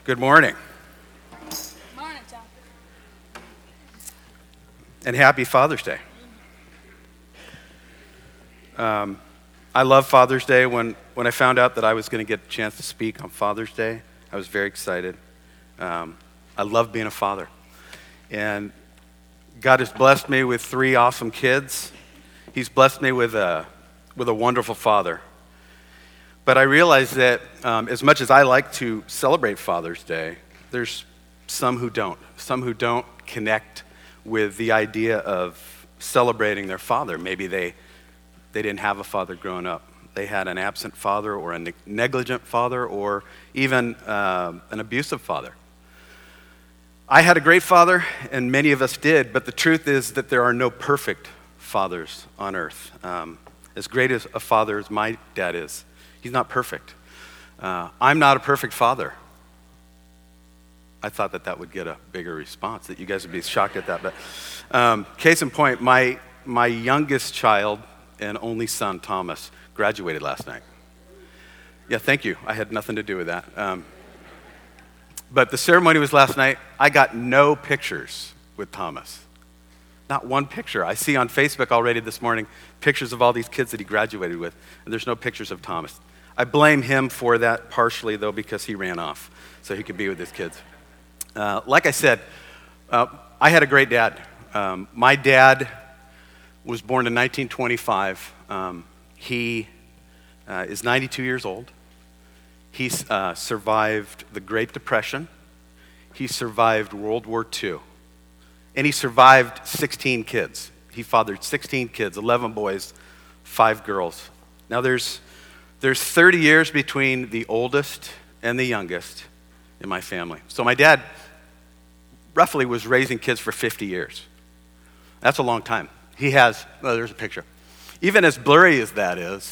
Good morning. Morning, John. And happy Father's Day. I love Father's Day. When I found out that I was going to get a chance to speak on Father's Day, I was very excited. I love being a father. And God has blessed me with 3 awesome kids. He's blessed me with a wonderful father. But I realize that as much as I like to celebrate Father's Day, there's some who don't connect with the idea of celebrating their father. Maybe they didn't have a father growing up. They had an absent father or a negligent father or even an abusive father. I had a great father, and many of us did, but the truth is that there are no perfect fathers on earth. As great as a father as my dad is, he's not perfect. I'm not a perfect father. I thought that would get a bigger response, that you guys would be shocked at that. But case in point, my youngest child and only son, Thomas, graduated last night. Yeah, thank you. I had nothing to do with that. But the ceremony was last night. I got no pictures with Thomas. Not one picture. I see on Facebook already this morning pictures of all these kids that he graduated with, and there's no pictures of Thomas. I blame him for that partially, though, because he ran off so he could be with his kids. Like I said, I had a great dad. My dad was born in 1925. He is 92 years old. He survived the Great Depression. He survived World War II. And he survived 16 kids. He fathered 16 kids, 11 boys, 5 girls. Now there's 30 years between the oldest and the youngest in my family. So my dad roughly was raising kids for 50 years. That's a long time. There's a picture. Even as blurry as that is,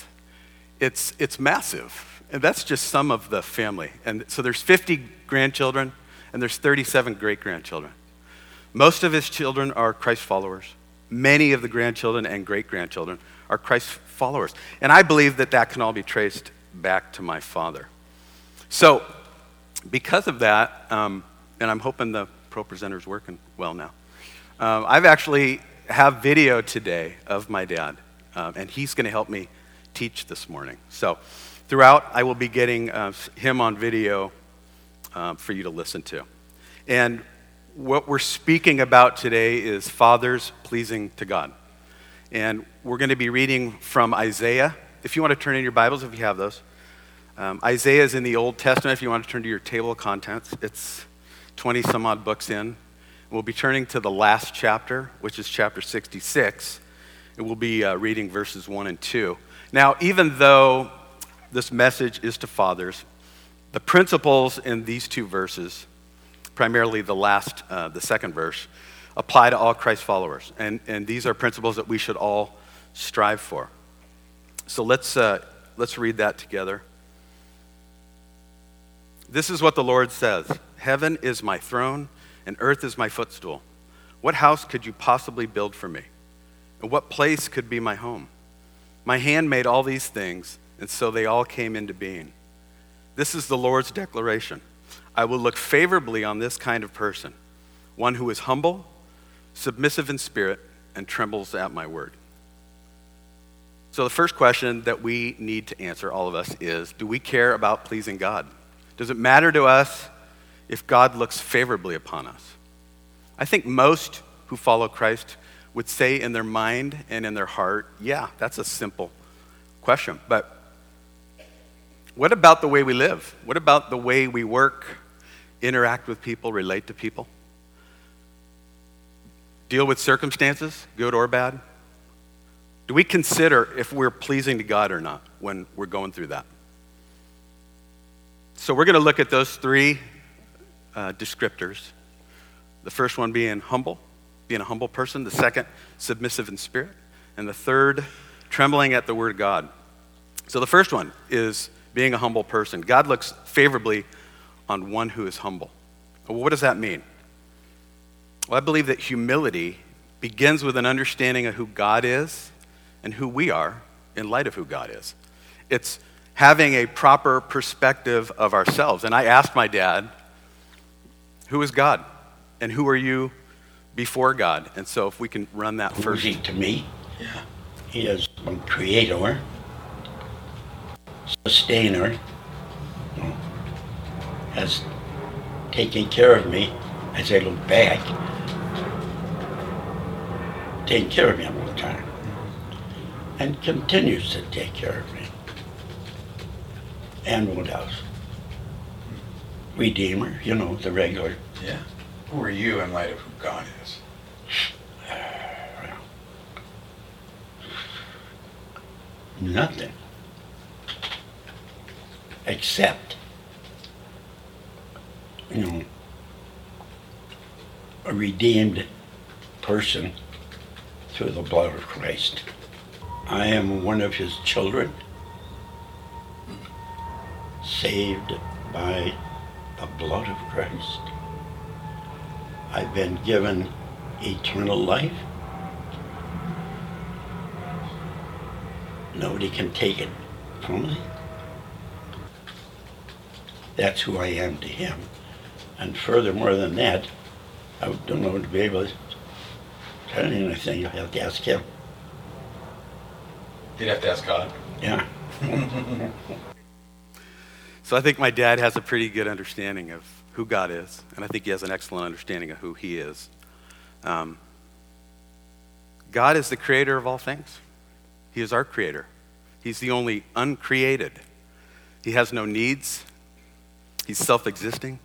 it's massive. And that's just some of the family. And so there's 50 grandchildren, and there's 37 great-grandchildren. Most of his children are Christ followers. Many of the grandchildren and great-grandchildren are Christ followers. And I believe that can all be traced back to my father. So because of that, and I'm hoping the pro presenter's working well now, I've actually have video today of my dad, and he's going to help me teach this morning. So throughout, I will be getting him on video for you to listen to. And what we're speaking about today is fathers pleasing to God. And we're going to be reading from Isaiah. If you want to turn in your Bibles, if you have those. Isaiah is in the Old Testament. If you want to turn to your table of contents, it's 20 some odd books in. We'll be turning to the last chapter, which is chapter 66. And we'll be reading verses 1 and 2. Now, even though this message is to fathers, the principles in these 2 verses, primarily the second verse, apply to all Christ followers. And these are principles that we should all strive for. So let's read that together. This is what the Lord says. Heaven is my throne, and earth is my footstool. What house could you possibly build for me? And what place could be my home? My hand made all these things, and so they all came into being. This is the Lord's declaration. I will look favorably on this kind of person, one who is humble, submissive in spirit, and trembles at my word. So the first question that we need to answer, all of us, is, do we care about pleasing God? Does it matter to us if God looks favorably upon us? I think most who follow Christ would say in their mind and in their heart, yeah, that's a simple question. But what about the way we live? What about the way we work, interact with people, relate to people? Deal with circumstances, good or bad? Do we consider if we're pleasing to God or not when we're going through that? So we're going to look at those 3 descriptors. The first one being humble, being a humble person. The second, submissive in spirit. And the third, trembling at the word of God. So the first one is being a humble person. God looks favorably on one who is humble. Well, what does that mean? Well, I believe that humility begins with an understanding of who God is and who we are in light of who God is. It's having a proper perspective of ourselves. And I asked my dad Who is God? And who are you before God? And so if we can run that Who first. is he to me? Yeah. He is a creator, sustainer, has taken care of me as I look back, taking care of me all the time, and continues to take care of me. And what else? Redeemer, the regular. Yeah. Who are you in light of who God is? Nothing. Except, a redeemed person through the blood of Christ. I am one of his children, saved by the blood of Christ. I've been given eternal life. Nobody can take it from me. That's who I am to him. And furthermore than that, I don't know to be able to tell you anything. You'll have to ask him. You'd have to ask God. Yeah. So I think my dad has a pretty good understanding of who God is, and I think he has an excellent understanding of who he is. God is the creator of all things. He is our creator. He's the only uncreated. He has no needs. He's self-existing.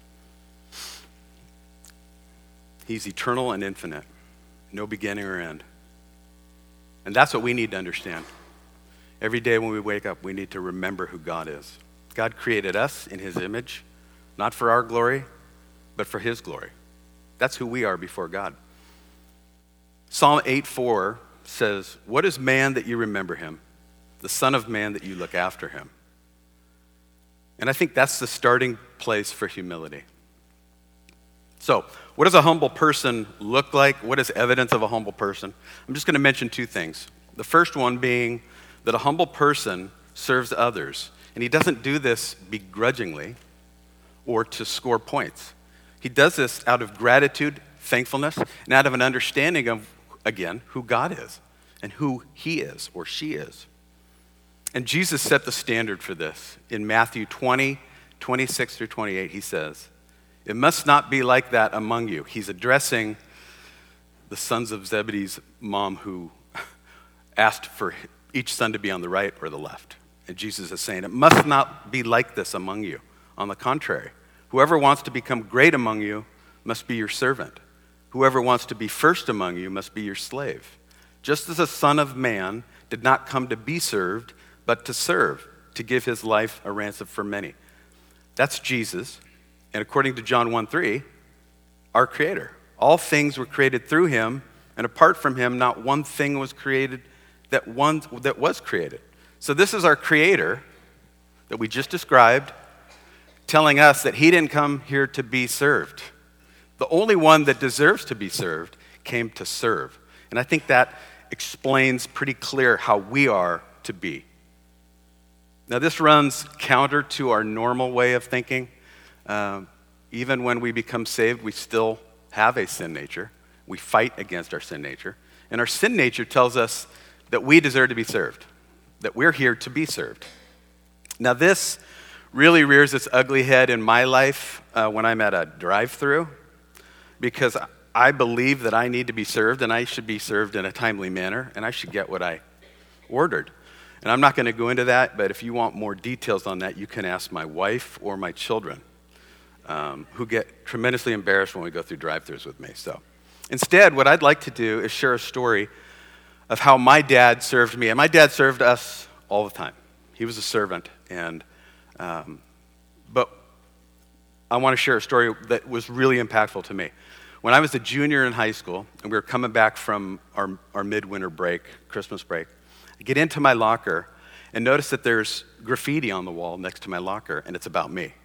He's eternal and infinite, no beginning or end. And that's what we need to understand. Every day when we wake up, we need to remember who God is. God created us in his image, not for our glory, but for his glory. That's who we are before God. Psalm 8:4 says, "What is man that you remember him? The Son of Man that you look after him." And I think that's the starting place for humility. So, what does a humble person look like? What is evidence of a humble person? I'm just going to mention two things. The first one being that a humble person serves others. And he doesn't do this begrudgingly or to score points. He does this out of gratitude, thankfulness, and out of an understanding of, again, who God is and who he is or she is. And Jesus set the standard for this. In Matthew 20:26 through 28, he says, "It must not be like that among you." He's addressing the sons of Zebedee's mom who asked for each son to be on the right or the left. And Jesus is saying, it must not be like this among you. On the contrary, whoever wants to become great among you must be your servant. Whoever wants to be first among you must be your slave. Just as the Son of Man did not come to be served, but to serve, to give his life a ransom for many. That's Jesus. And according to John 1:3, our Creator. All things were created through him, and apart from him, not one thing was created that was created. So this is our Creator that we just described, telling us that he didn't come here to be served. The only one that deserves to be served came to serve. And I think that explains pretty clear how we are to be. Now this runs counter to our normal way of thinking. Even when we become saved, we still have a sin nature. We fight against our sin nature. And our sin nature tells us that we deserve to be served, that we're here to be served. Now this really rears its ugly head in my life when I'm at a drive-through, because I believe that I need to be served, and I should be served in a timely manner, and I should get what I ordered. And I'm not going to go into that, but if you want more details on that, you can ask my wife or my children, who get tremendously embarrassed when we go through drive-thrus with me. So instead, what I'd like to do is share a story of how my dad served me. And my dad served us all the time. He was a servant. But I want to share a story that was really impactful to me. When I was a junior in high school, and we were coming back from our midwinter break, Christmas break, I get into my locker and notice that there's graffiti on the wall next to my locker, and it's about me.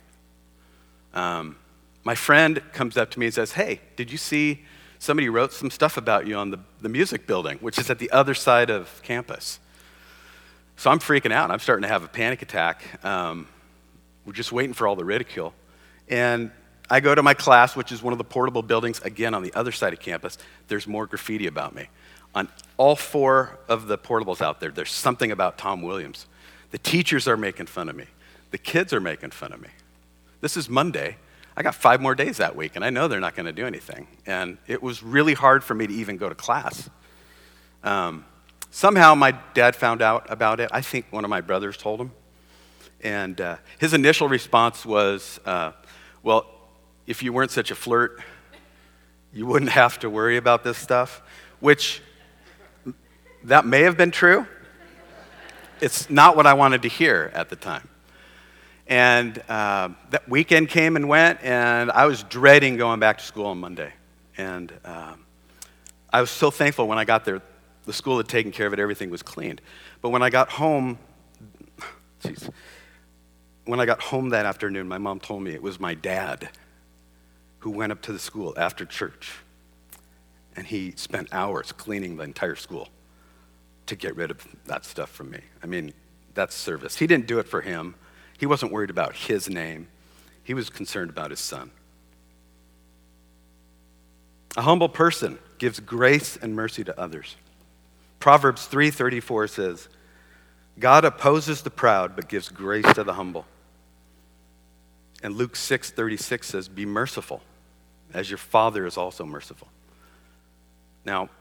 My friend comes up to me and says, "Hey, did you see somebody wrote some stuff about you on the music building, which is at the other side of campus?" So I'm freaking out. I'm starting to have a panic attack. We're just waiting for all the ridicule. And I go to my class, which is one of the portable buildings, again, on the other side of campus. There's more graffiti about me. On all 4 of the portables out there, there's something about Tom Williams. The teachers are making fun of me. The kids are making fun of me. This is Monday. I got 5 more days that week, and I know they're not going to do anything. And it was really hard for me to even go to class. Somehow my dad found out about it. I think one of my brothers told him. And his initial response was, well, if you weren't such a flirt, you wouldn't have to worry about this stuff, which that may have been true. It's not what I wanted to hear at the time. And that weekend came and went, and I was dreading going back to school on Monday. And I was so thankful when I got there. The school had taken care of it. Everything was cleaned. But when I got home, when I got home that afternoon, my mom told me it was my dad who went up to the school after church, and he spent hours cleaning the entire school to get rid of that stuff from me. I mean, that's service. He didn't do it for him. He wasn't worried about his name. He was concerned about his son. A humble person gives grace and mercy to others. Proverbs 3:34 says, God opposes the proud, but gives grace to the humble. And Luke 6:36 says, be merciful, as your Father is also merciful. Now,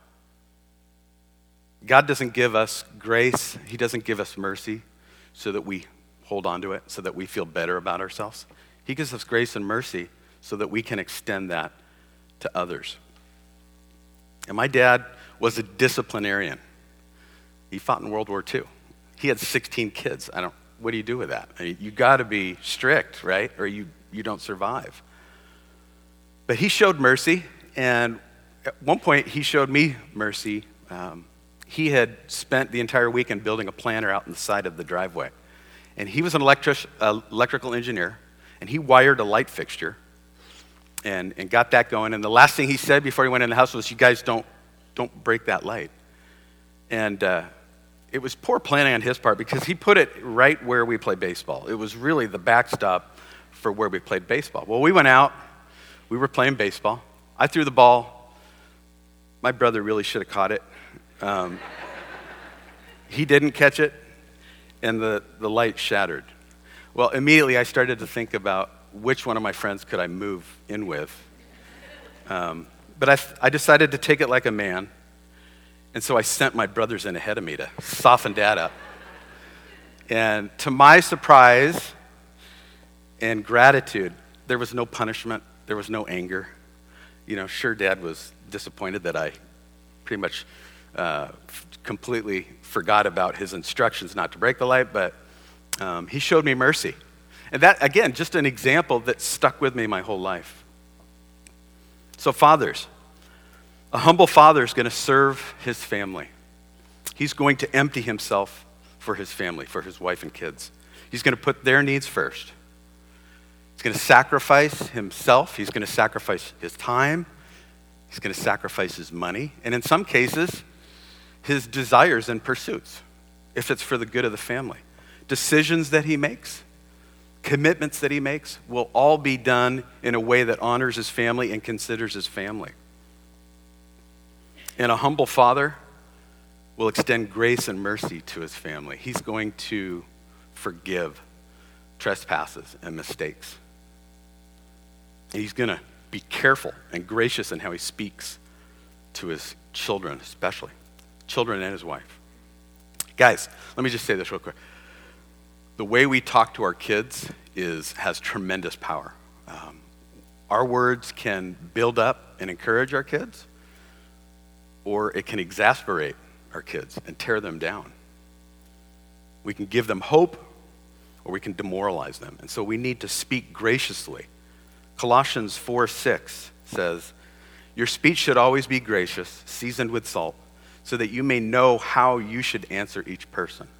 God doesn't give us grace. He doesn't give us mercy so that we hold on to it, so that we feel better about ourselves. He gives us grace and mercy so that we can extend that to others. And my dad was a disciplinarian. He fought in World War II. He had 16 kids. What do you do with that? I mean, you got to be strict, right? Or you don't survive. But he showed mercy, and at one point he showed me mercy. He had spent the entire weekend building a planter out on the side of the driveway. And he was an electrical engineer, and he wired a light fixture and got that going. And the last thing he said before he went in the house was, you guys don't break that light. And it was poor planning on his part because he put it right where we play baseball. It was really the backstop for where we played baseball. Well, we went out. We were playing baseball. I threw the ball. My brother really should have caught it. He didn't catch it, and the light shattered. Well, immediately I started to think about which one of my friends could I move in with. But I decided to take it like a man. And so I sent my brothers in ahead of me to soften Dad up. And to my surprise and gratitude, there was no punishment. There was no anger. Sure, Dad was disappointed that I pretty much completely forgot about his instructions not to break the light, but he showed me mercy. And that, again, just an example that stuck with me my whole life. So fathers, a humble father is going to serve his family. He's going to empty himself for his family, for his wife and kids. He's going to put their needs first. He's going to sacrifice himself. He's going to sacrifice his time. He's going to sacrifice his money. And in some cases, his desires and pursuits, if it's for the good of the family. Decisions that he makes, commitments that he makes will all be done in a way that honors his family and considers his family. And a humble father will extend grace and mercy to his family. He's going to forgive trespasses and mistakes. And he's going to be careful and gracious in how he speaks to his children, especially children and his wife. Guys, let me just say this real quick. The way we talk to our kids has tremendous power. Our words can build up and encourage our kids, or it can exasperate our kids and tear them down. We can give them hope, or we can demoralize them. And so we need to speak graciously. Colossians 4:6 says, your speech should always be gracious, seasoned with salt, so that you may know how you should answer each person.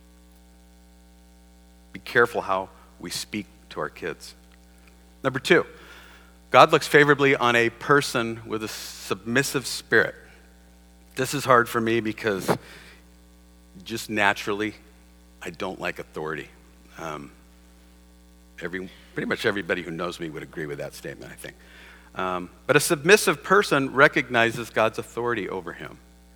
Be careful how we speak to our kids. Number 2, God looks favorably on a person with a submissive spirit. This is hard for me because just naturally, I don't like authority. Pretty much everybody who knows me would agree with that statement, I think. But a submissive person recognizes God's authority over him.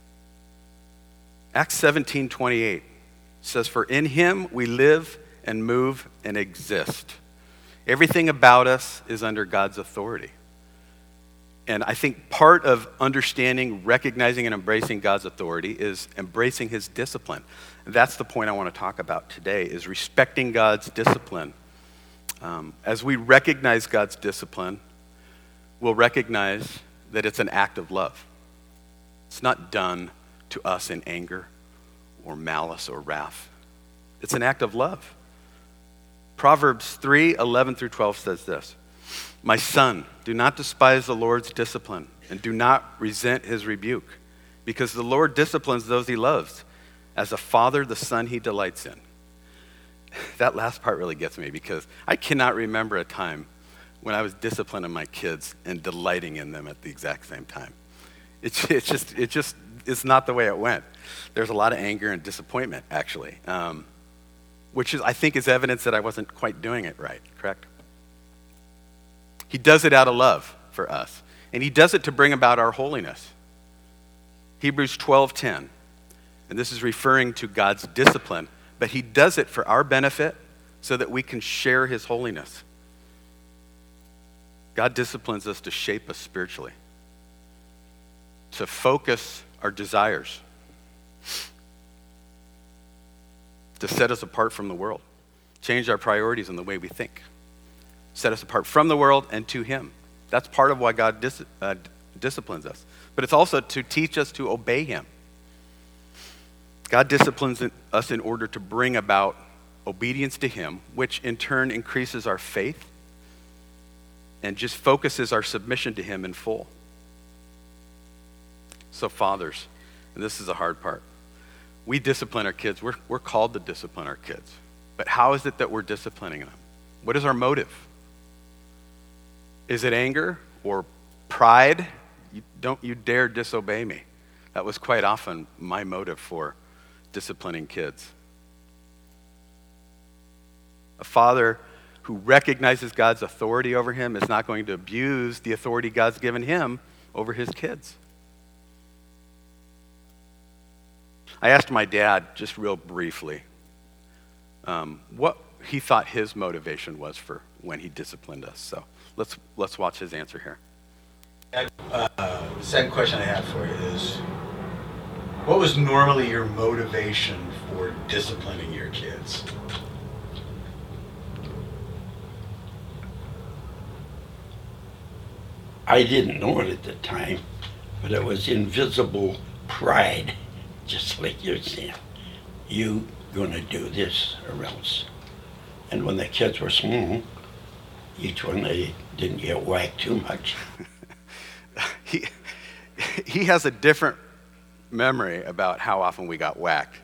Acts 17:28 says, "For in him we live and move and exist." Everything about us is under God's authority. And I think part of understanding, recognizing, and embracing God's authority is embracing his discipline. And that's the point I want to talk about today, is respecting God's discipline. As we recognize God's discipline, we'll recognize that it's an act of love. It's not done to us in anger or malice or wrath. It's an act of love. Proverbs 3:11-12 says this, "My son, do not despise the Lord's discipline, and do not resent his rebuke, because the Lord disciplines those he loves, as a father the son he delights in." That last part really gets me, because I cannot remember a time when I was disciplining my kids and delighting in them at the exact same time. It's not the way it went. There's a lot of anger and disappointment, actually, which I think is evidence that I wasn't quite doing it right, correct? He does it out of love for us, and he does it to bring about our holiness. Hebrews 12:10, and this is referring to God's discipline, but he does it for our benefit so that we can share his holiness. God disciplines us to shape us spiritually, to focus our desires, to set us apart from the world, change our priorities and the way we think, set us apart from the world and to him. That's part of why God disciplines us. But it's also to teach us to obey him. God disciplines us in order to bring about obedience to him, which in turn increases our faith and just focuses our submission to him in full. So fathers, and this is the hard part, we discipline our kids. We're called to discipline our kids. But how is it that we're disciplining them? What is our motive? Is it anger or pride? Don't you dare disobey me. That was quite often my motive for disciplining kids. A father who recognizes God's authority over him is not going to abuse the authority God's given him over his kids. I asked my dad, just real briefly, what he thought his motivation was for when he disciplined us. So let's watch his answer here. The second question I have for you is, what was normally your motivation for disciplining your kids? I didn't know it at the time, but it was invisible pride, just like you're saying. You gonna do this or else. And when the kids were small, each one they didn't get whacked too much. He has a different memory about how often we got whacked.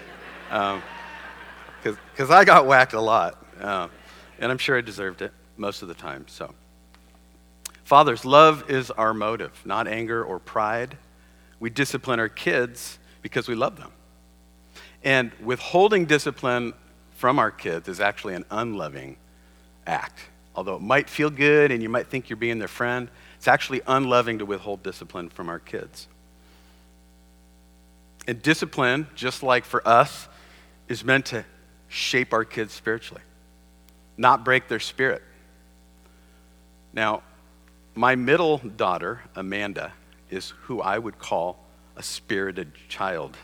Because I got whacked a lot, and I'm sure I deserved it most of the time. So, fathers, love is our motive, not anger or pride. We discipline our kids because we love them. And withholding discipline from our kids is actually an unloving act. Although it might feel good and you might think you're being their friend, it's actually unloving to withhold discipline from our kids. And discipline, just like for us, is meant to shape our kids spiritually, not break their spirit. Now, my middle daughter, Amanda, is who I would call a spirited child.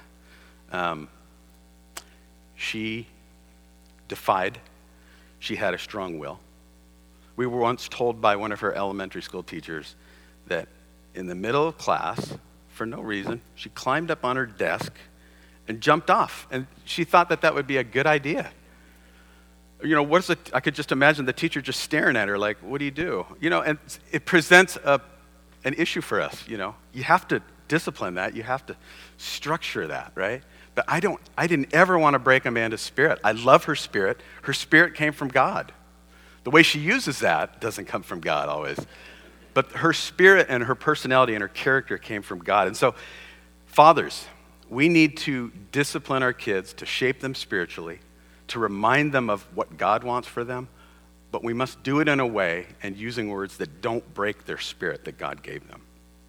She defied. She had a strong will. We were once told by one of her elementary school teachers that in the middle of class, for no reason, she climbed up on her desk and jumped off. And she thought that that would be a good idea. You know, I could just imagine the teacher just staring at her like, what do you do? You know, and it presents an issue for us, you know. You have to discipline that. You have to structure that, right? But I didn't ever want to break Amanda's spirit. I love her spirit. Her spirit came from God. The way she uses that doesn't come from God always. But her spirit and her personality and her character came from God. And so, fathers, we need to discipline our kids to shape them spiritually, to remind them of what God wants for them, but we must do it in a way and using words that don't break their spirit that God gave them.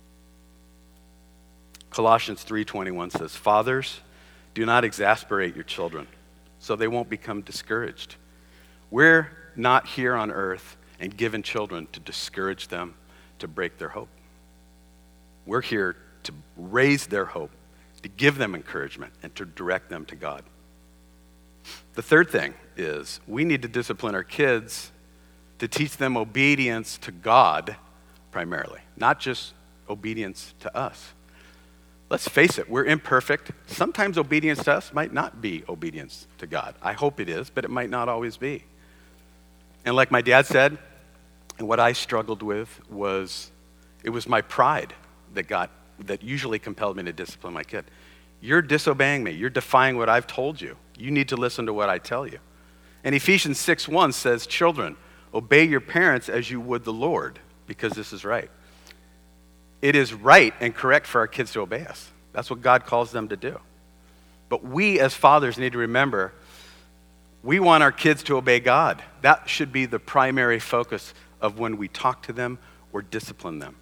Colossians 3:21 says, "Fathers, do not exasperate your children, so they won't become discouraged." We're not here on earth and given children to discourage them, to break their hope. We're here to raise their hope, to give them encouragement, and to direct them to God. The third thing is we need to discipline our kids to teach them obedience to God primarily, not just obedience to us. Let's face it, we're imperfect. Sometimes obedience to us might not be obedience to God. I hope it is, but it might not always be. And like my dad said, and what I struggled with was, it was my pride that usually compelled me to discipline my kid. You're disobeying me. You're defying what I've told you. You need to listen to what I tell you. And Ephesians 6:1 says, "Children, obey your parents as you would the Lord, because this is right." It is right and correct for our kids to obey us. That's what God calls them to do. But we as fathers need to remember, we want our kids to obey God. That should be the primary focus of when we talk to them or discipline them.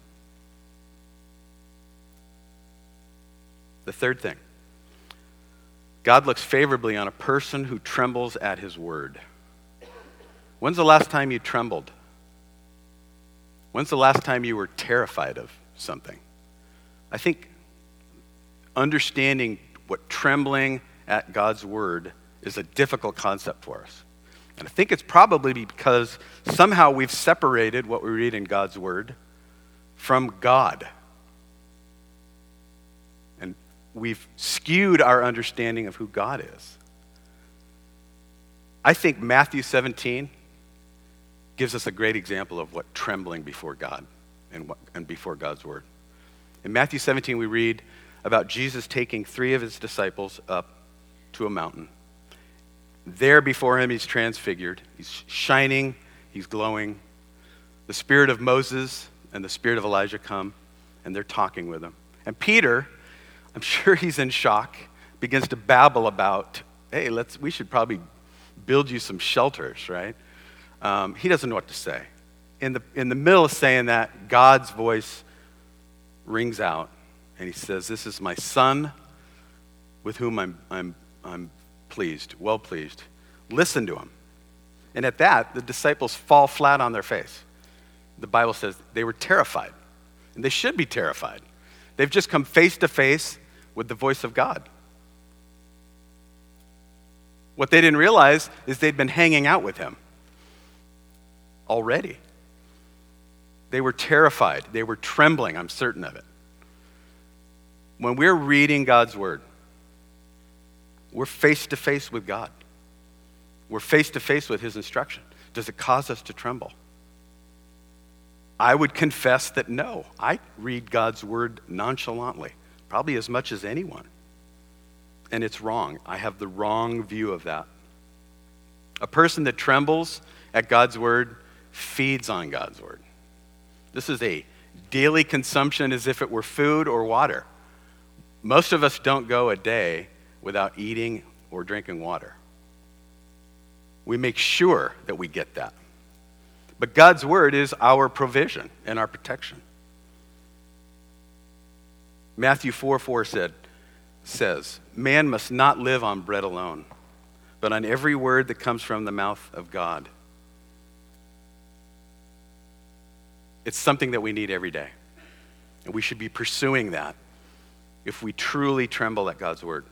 The third thing, God looks favorably on a person who trembles at his word. When's the last time you trembled? When's the last time you were terrified of something? I think understanding what trembling at God's word is a difficult concept for us. And I think it's probably because somehow we've separated what we read in God's word from God. And we've skewed our understanding of who God is. I think Matthew 17 gives us a great example of what trembling before God and before God's word. In Matthew 17, we read about Jesus taking 3 of his disciples up to a mountain. There before him, he's transfigured. He's shining. He's glowing. The spirit of Moses and the spirit of Elijah come, and they're talking with him. And Peter, I'm sure he's in shock, begins to babble about, hey, we should probably build you some shelters, right? He doesn't know what to say. In the middle of saying that, God's voice rings out, and he says, "This is my son, with whom I'm pleased, well pleased. Listen to him." And at that, the disciples fall flat on their face. The Bible says they were terrified, and they should be terrified. They've just come face to face with the voice of God. What they didn't realize is they'd been hanging out with him already. They were terrified. They were trembling, I'm certain of it. When we're reading God's word, we're face to face with God. We're face to face with his instruction. Does it cause us to tremble? I would confess that no. I read God's word nonchalantly, probably as much as anyone. And it's wrong. I have the wrong view of that. A person that trembles at God's word feeds on God's word. This is a daily consumption as if it were food or water. Most of us don't go a day without eating or drinking water. We make sure that we get that. But God's word is our provision and our protection. Matthew 4:4 says, "Man must not live on bread alone, but on every word that comes from the mouth of God." It's something that we need every day. And we should be pursuing that if we truly tremble at God's word.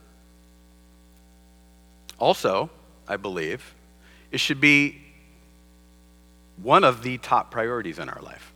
Also, I believe, it should be one of the top priorities in our life.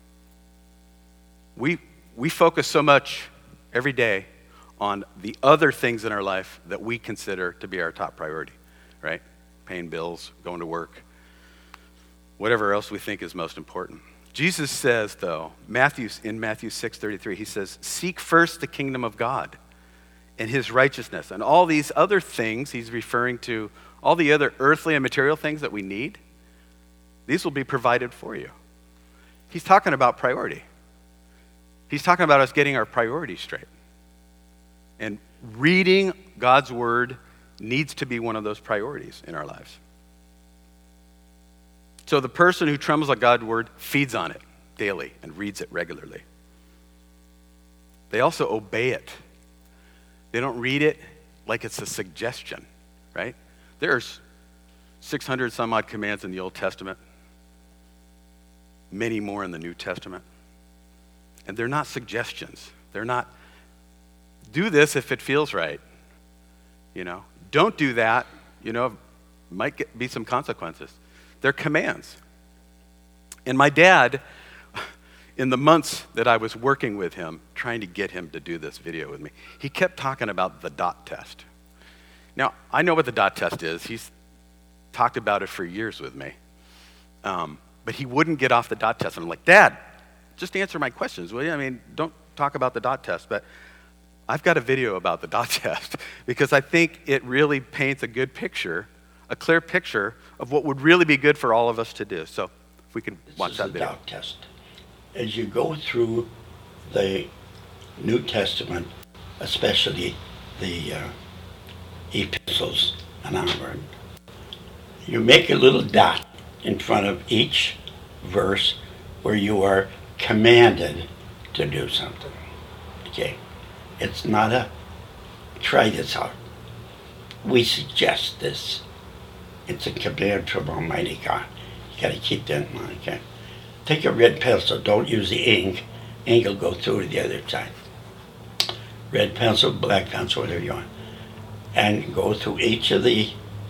We focus so much every day on the other things in our life that we consider to be our top priority, right? Paying bills, going to work, whatever else we think is most important. Jesus says, though, in Matthew 6:33, he says, "Seek first the kingdom of God and his righteousness." And all these other things, he's referring to all the other earthly and material things that we need, these will be provided for you. He's talking about priority. He's talking about us getting our priorities straight. And reading God's word needs to be one of those priorities in our lives. So the person who trembles at God's word feeds on it daily and reads it regularly. They also obey it. They don't read it like it's a suggestion, right? There's 600 some odd commands in the Old Testament, many more in the New Testament. And they're not suggestions. They're not, do this if it feels right. Don't do that, might be some consequences. They're commands. And my dad, in the months that I was working with him, trying to get him to do this video with me, he kept talking about the DOT test. Now, I know what the DOT test is. He's talked about it for years with me. But he wouldn't get off the DOT test. And I'm like, Dad, just answer my questions, will you? Don't talk about the DOT test. But I've got a video about the DOT test because I think it really paints a good picture, a clear picture of what would really be good for all of us to do. So if we can watch that video. This is the DOT test. As you go through the New Testament, especially the epistles and onward, you make a little dot in front of each verse where you are commanded to do something. Okay? It's not a try this out. We suggest this. It's a command from Almighty God. You got to keep that in mind, okay? Take a red pencil. Don't use the ink. Ink will go through to the other side. Red pencil, black pencil, whatever you want. And go through each of the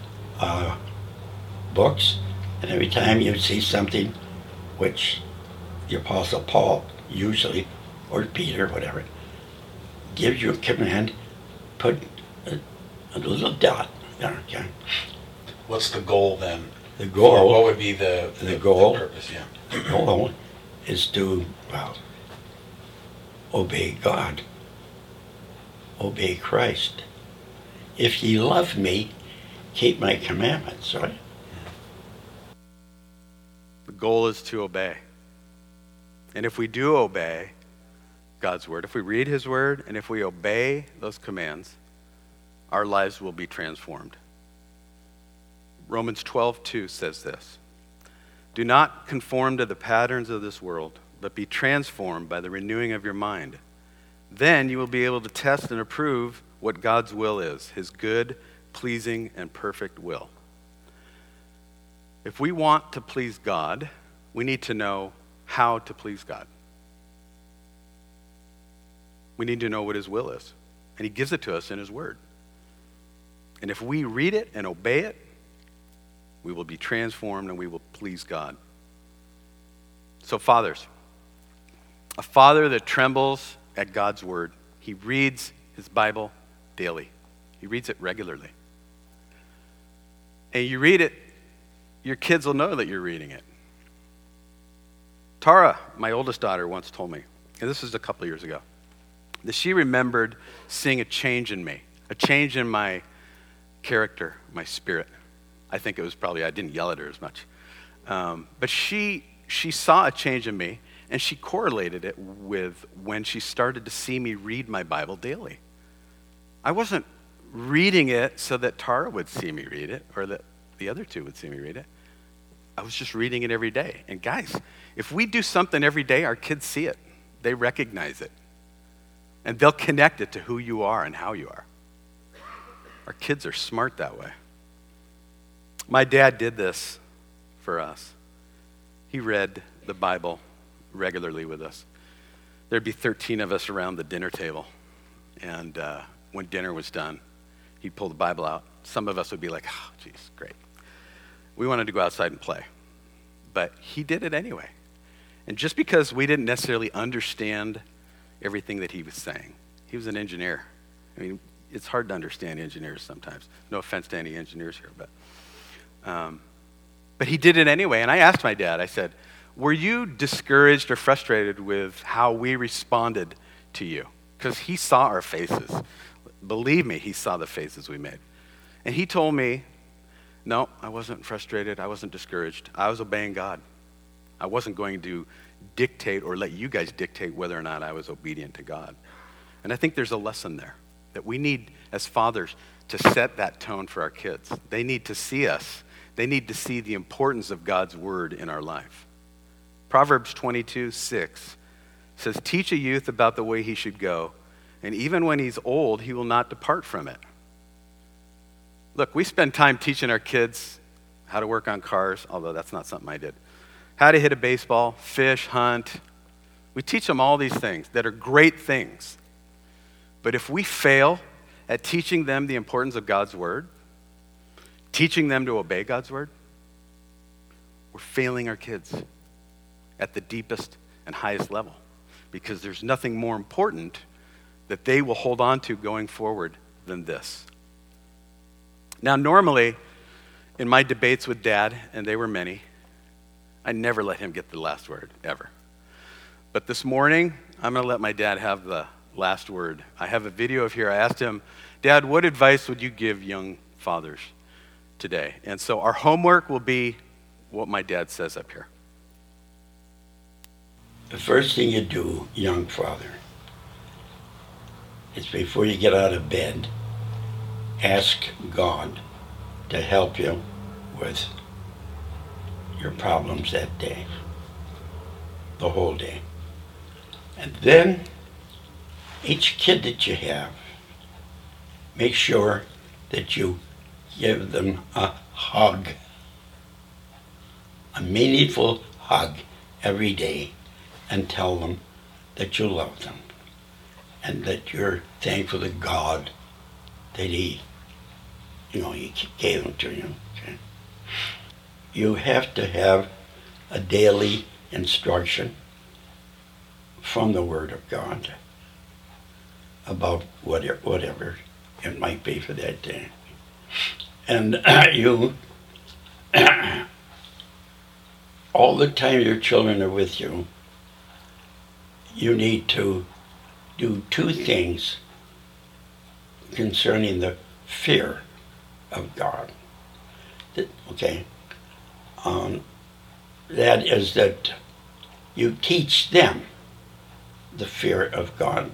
books. And every time you see something which the Apostle Paul usually, or Peter, whatever, gives you a command, put a little dot there, okay? What's the goal then? The goal. Or what would be the goal. The purpose? Yeah. The goal is to, obey God, obey Christ. If ye love me, keep my commandments, right? The goal is to obey. And if we do obey God's word, if we read his word, and if we obey those commands, our lives will be transformed. Romans 12:2 says this: do not conform to the patterns of this world, but be transformed by the renewing of your mind. Then you will be able to test and approve what God's will is, his good, pleasing, and perfect will. If we want to please God, we need to know how to please God. We need to know what his will is. And he gives it to us in his word. And if we read it and obey it, we will be transformed and we will please God. So fathers, a father that trembles at God's word, he reads his Bible daily. He reads it regularly. And you read it, your kids will know that you're reading it. Tara, my oldest daughter, once told me, and this was a couple of years ago, that she remembered seeing a change in me, a change in my character, my spirit. I think it was probably, I didn't yell at her as much. But she saw a change in me, and she correlated it with when she started to see me read my Bible daily. I wasn't reading it so that Tara would see me read it, or that the other two would see me read it. I was just reading it every day. And guys, if we do something every day, our kids see it. They recognize it. And they'll connect it to who you are and how you are. Our kids are smart that way. My dad did this for us. He read the Bible regularly with us. There'd be 13 of us around the dinner table. And when dinner was done, he'd pull the Bible out. Some of us would be like, oh, geez, great. We wanted to go outside and play. But he did it anyway. And just because we didn't necessarily understand everything that he was saying, he was an engineer. I mean, it's hard to understand engineers sometimes. No offense to any engineers here, but he did it anyway. And I asked my dad, I said, were you discouraged or frustrated with how we responded to you? Because he saw our faces. Believe me, he saw the faces we made. And he told me, no, I wasn't frustrated. I wasn't discouraged. I was obeying God. I wasn't going to dictate or let you guys dictate whether or not I was obedient to God. And I think there's a lesson there that we need as fathers to set that tone for our kids. They need to see us They need to see the importance of God's word in our life. Proverbs 22:6 says, teach a youth about the way he should go, and even when he's old, he will not depart from it. Look, we spend time teaching our kids how to work on cars, although that's not something I did. How to hit a baseball, fish, hunt. We teach them all these things that are great things. But if we fail at teaching them the importance of God's word, teaching them to obey God's word, we're failing our kids at the deepest and highest level, because there's nothing more important that they will hold on to going forward than this. Now, normally, in my debates with Dad, and they were many, I never let him get the last word, ever. But this morning, I'm going to let my dad have the last word. I have a video of here. I asked him, Dad, what advice would you give young fathers today? And so our homework will be what my dad says up here. The first thing you do, young father, is before you get out of bed, ask God to help you with your problems that day, the whole day. And then, each kid that you have, make sure that you give them a hug, a meaningful hug every day, and tell them that you love them and that you're thankful to God that He gave them to you. Okay? You have to have a daily instruction from the Word of God about whatever it might be for that day. And you, all the time your children are with you, you need to do two things concerning the fear of God. That is that you teach them the fear of God.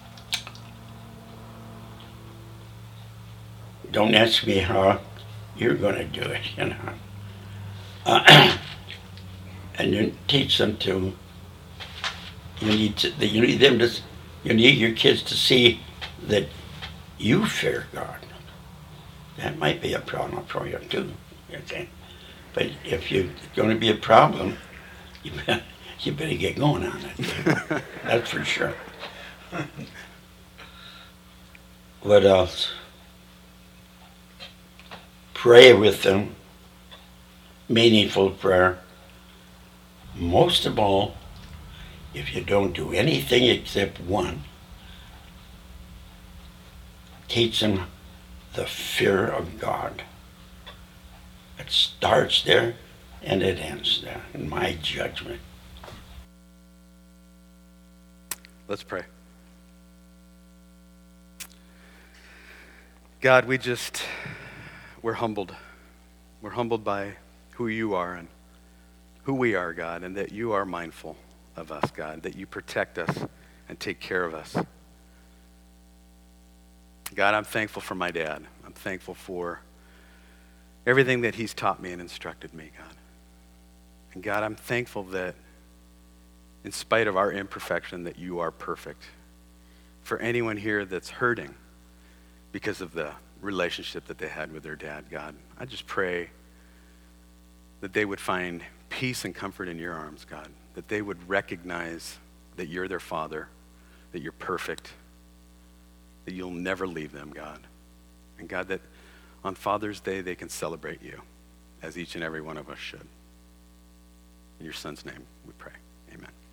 Don't ask me how you're going to do it, and you teach them to. You need your kids to see that you fear God. That might be a problem for you too. Okay, but if you're going to be a problem, you better get going on it. That's for sure. What else? Pray with them. Meaningful prayer. Most of all, if you don't do anything except one, teach them the fear of God. It starts there and it ends there, in my judgment. Let's pray. God, we're humbled. We're humbled by who you are and who we are, God, and that you are mindful of us, God, that you protect us and take care of us. God, I'm thankful for my dad. I'm thankful for everything that he's taught me and instructed me, God. And God, I'm thankful that in spite of our imperfection, that you are perfect. For anyone here that's hurting because of the relationship that they had with their dad, God, I just pray that they would find peace and comfort in your arms, God, that they would recognize that you're their father, that you're perfect, that you'll never leave them, God. And God, that on Father's Day they can celebrate you, as each and every one of us should. In your Son's name we pray. Amen.